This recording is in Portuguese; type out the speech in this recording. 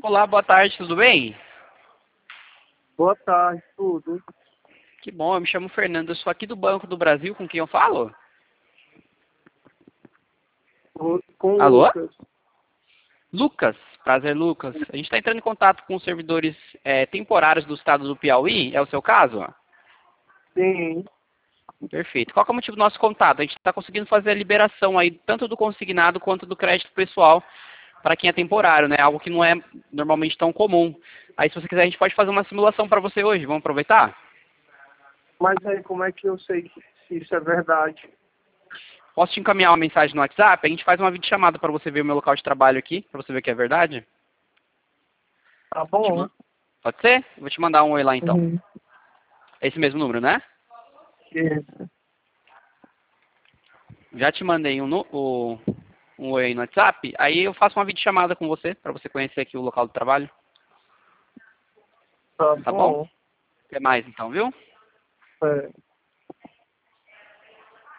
Olá, boa tarde, tudo bem? Boa tarde, tudo. Que bom, eu me chamo Fernando, eu sou aqui do Banco do Brasil, com quem eu falo? Com o Alô? Lucas. Lucas, prazer Lucas. A gente está entrando em contato com os servidores temporários do estado do Piauí, é o seu caso? Sim, Perfeito. Qual que é o motivo do nosso contato? A gente está conseguindo fazer a liberação aí, tanto do consignado quanto do crédito pessoal, para quem é temporário, né? Algo que não é normalmente tão comum. Aí, se você quiser, a gente pode fazer uma simulação para você hoje. Vamos aproveitar? mas aí como é que eu sei se isso é verdade? Posso te encaminhar uma mensagem no WhatsApp? A gente faz uma videochamada para você ver o meu local de trabalho aqui, para você ver que é verdade. Tá bom. Pode ser? Eu vou te mandar um oi lá então. Uhum. É esse mesmo número, né? Isso. Já te mandei um oi aí no WhatsApp. Aí eu faço uma videochamada com você, para você conhecer aqui o local do trabalho. Tá Tá bom? bom. Até mais então, viu? É.